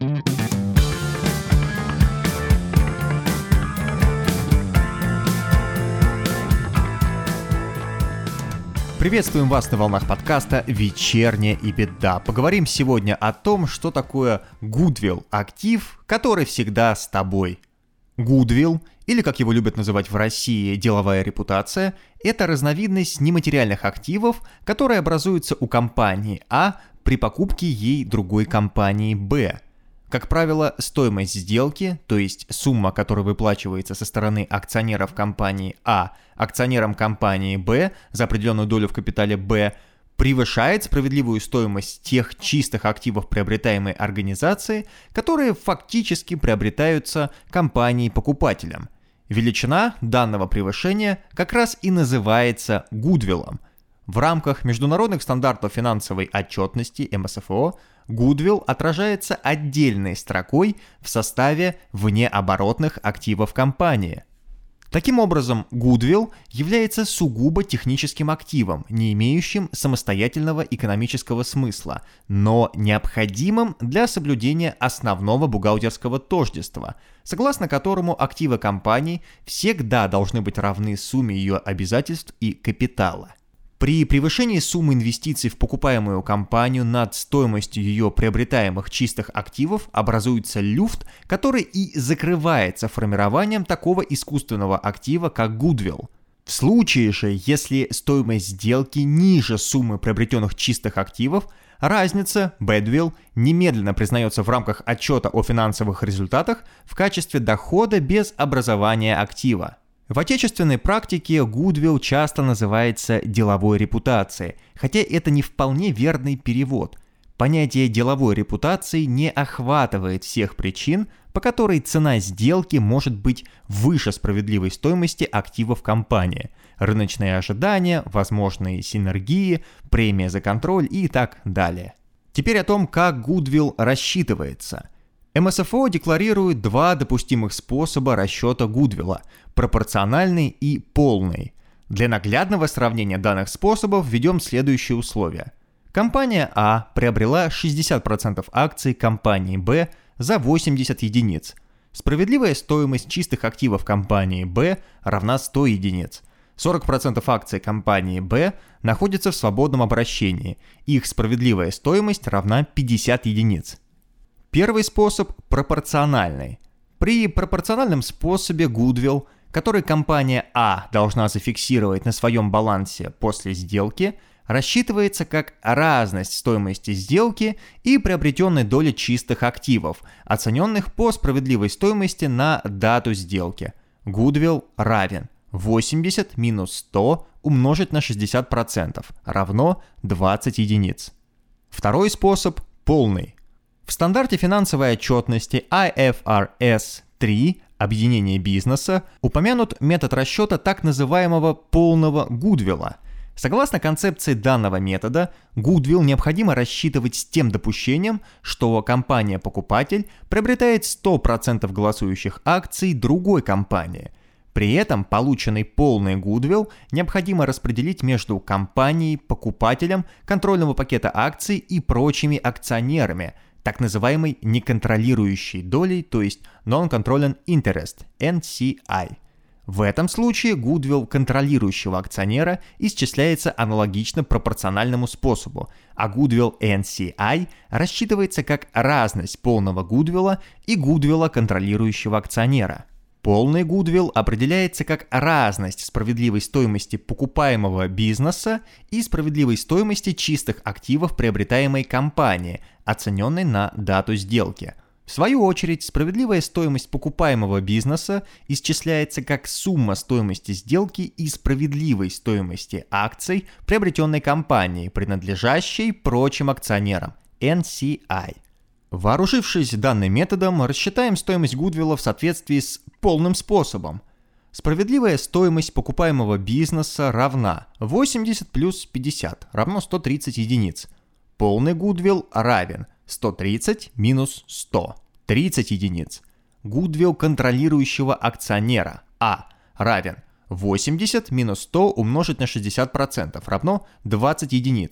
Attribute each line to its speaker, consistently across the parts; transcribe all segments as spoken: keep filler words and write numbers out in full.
Speaker 1: Приветствуем вас на волнах подкаста «Вечерняя и беда». Поговорим сегодня о том, что такое Goodwill – актив, который всегда с тобой. Goodwill, или как его любят называть в России деловая репутация, это разновидность нематериальных активов, которые образуются у компании А при покупке ей другой компании Б. Как правило, стоимость сделки, то есть сумма, которая выплачивается со стороны акционеров компании А акционерам компании Б за определенную долю в капитале Б, превышает справедливую стоимость тех чистых активов приобретаемой организации, которые фактически приобретаются компанией-покупателем. Величина данного превышения как раз и называется гудвиллом. В рамках международных стандартов финансовой отчетности эм эс эф о Goodwill отражается отдельной строкой в составе внеоборотных активов компании. Таким образом, Goodwill является сугубо техническим активом, не имеющим самостоятельного экономического смысла, но необходимым для соблюдения основного бухгалтерского тождества, согласно которому активы компании всегда должны быть равны сумме ее обязательств и капитала. При превышении суммы инвестиций в покупаемую компанию над стоимостью ее приобретаемых чистых активов образуется люфт, который и закрывается формированием такого искусственного актива, как Goodwill. В случае же, если стоимость сделки ниже суммы приобретенных чистых активов, разница, Badwill, немедленно признается в рамках отчета о финансовых результатах в качестве дохода без образования актива. В отечественной практике Goodwill часто называется деловой репутацией, хотя это не вполне верный перевод. Понятие деловой репутации не охватывает всех причин, по которой цена сделки может быть выше справедливой стоимости активов компании. Рыночные ожидания, возможные синергии, премия за контроль и так далее. Теперь о том, как Goodwill рассчитывается. эм эс эф о декларирует два допустимых способа расчета Goodwill – пропорциональный и полный. Для наглядного сравнения данных способов введем следующие условия. Компания А приобрела шестьдесят процентов акций компании Б за восемьдесят единиц. Справедливая стоимость чистых активов компании Б равна сто единиц. сорок процентов акций компании Б находятся в свободном обращении. Их справедливая стоимость равна пятьдесят единиц. Первый способ пропорциональный. При пропорциональном способе Goodwill, который компания А должна зафиксировать на своем балансе после сделки, рассчитывается как разность стоимости сделки и приобретенной доли чистых активов, оцененных по справедливой стоимости на дату сделки. Goodwill равен восемьдесят минус сто умножить на шестьдесят процентов равно двадцать единиц. Второй способ полный. В стандарте финансовой отчетности ай эф ар эс три «Объединение бизнеса» упомянут метод расчета так называемого полного Goodwill. Согласно концепции данного метода, Goodwill необходимо рассчитывать с тем допущением, что компания-покупатель приобретает сто процентов голосующих акций другой компании. При этом полученный полный Goodwill необходимо распределить между компанией, покупателем контрольного пакета акций и прочими акционерами, так называемой неконтролирующей долей, то есть Non-Controlling Interest, эн си ай. В этом случае Goodwill контролирующего акционера исчисляется аналогично пропорциональному способу, а Goodwill эн си ай рассчитывается как разность полного Goodwill и Goodwill контролирующего акционера. Полный Goodwill определяется как разность справедливой стоимости покупаемого бизнеса и справедливой стоимости чистых активов приобретаемой компании, оцененной на дату сделки. В свою очередь, справедливая стоимость покупаемого бизнеса исчисляется как сумма стоимости сделки и справедливой стоимости акций приобретенной компании, принадлежащей прочим акционерам, эн си ай. Вооружившись данным методом, рассчитаем стоимость Goodwill в соответствии с полным способом. Справедливая стоимость покупаемого бизнеса равна восемьдесят плюс пятьдесят равно сто тридцать единиц. Полный Goodwill равен сто тридцать минус сто, тридцать единиц. Goodwill контролирующего акционера А равен восемьдесят минус сто умножить на шестьдесят процентов равно двадцать единиц.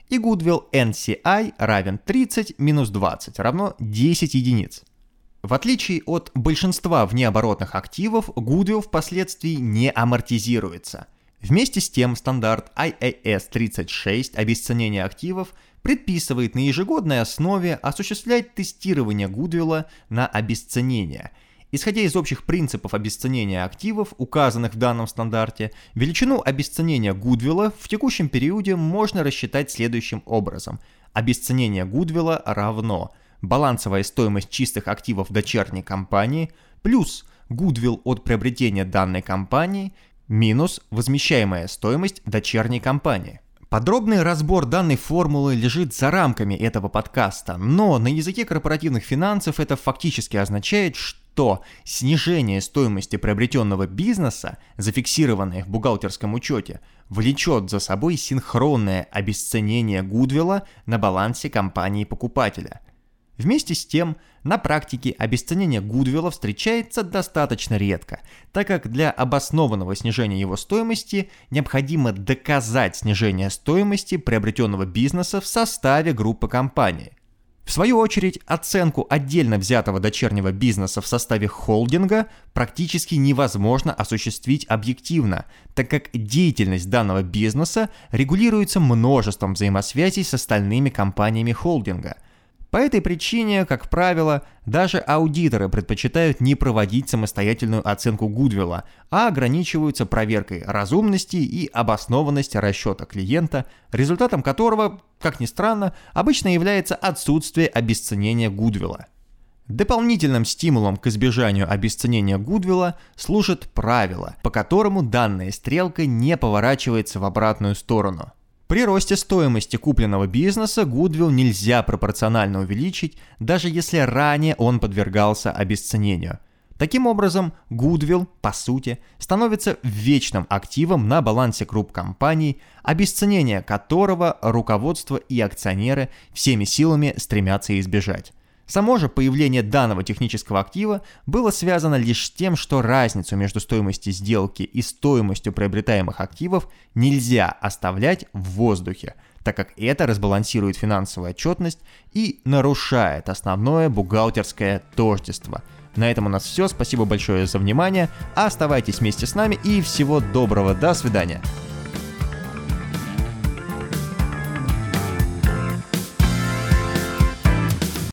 Speaker 1: и Goodwill эн си ай равен тридцать минус двадцать равно десять единиц. В отличие от большинства внеоборотных активов, Goodwill впоследствии не амортизируется. Вместе с тем стандарт ай эй эс тридцать шесть обесценения активов предписывает на ежегодной основе осуществлять тестирование Goodwill на обесценение. Исходя из общих принципов обесценения активов, указанных в данном стандарте, величину обесценения Goodwill в текущем периоде можно рассчитать следующим образом. Обесценение Goodwill равно балансовая стоимость чистых активов дочерней компании плюс Goodwill от приобретения данной компании минус возмещаемая стоимость дочерней компании. Подробный разбор данной формулы лежит за рамками этого подкаста, но на языке корпоративных финансов это фактически означает, что снижение стоимости приобретенного бизнеса, зафиксированное в бухгалтерском учете, влечет за собой синхронное обесценение Goodwill на балансе компании-покупателя. Вместе с тем, на практике обесценение Goodwill встречается достаточно редко, так как для обоснованного снижения его стоимости необходимо доказать снижение стоимости приобретенного бизнеса в составе группы компаний. В свою очередь, оценку отдельно взятого дочернего бизнеса в составе холдинга практически невозможно осуществить объективно, так как деятельность данного бизнеса регулируется множеством взаимосвязей с остальными компаниями холдинга. По этой причине, как правило, даже аудиторы предпочитают не проводить самостоятельную оценку Goodwill, а ограничиваются проверкой разумности и обоснованности расчета клиента, результатом которого, как ни странно, обычно является отсутствие обесценения Goodwill. Дополнительным стимулом к избежанию обесценения Goodwill служит правило, по которому данная стрелка не поворачивается в обратную сторону. При росте стоимости купленного бизнеса Goodwill нельзя пропорционально увеличить, даже если ранее он подвергался обесценению. Таким образом, Goodwill, по сути, становится вечным активом на балансе групп компаний, обесценение которого руководство и акционеры всеми силами стремятся избежать. Само же появление данного технического актива было связано лишь с тем, что разницу между стоимостью сделки и стоимостью приобретаемых активов нельзя оставлять в воздухе, так как это разбалансирует финансовую отчетность и нарушает основное бухгалтерское тождество. На этом у нас все. Спасибо большое за внимание. Оставайтесь вместе с нами и всего доброго. До свидания.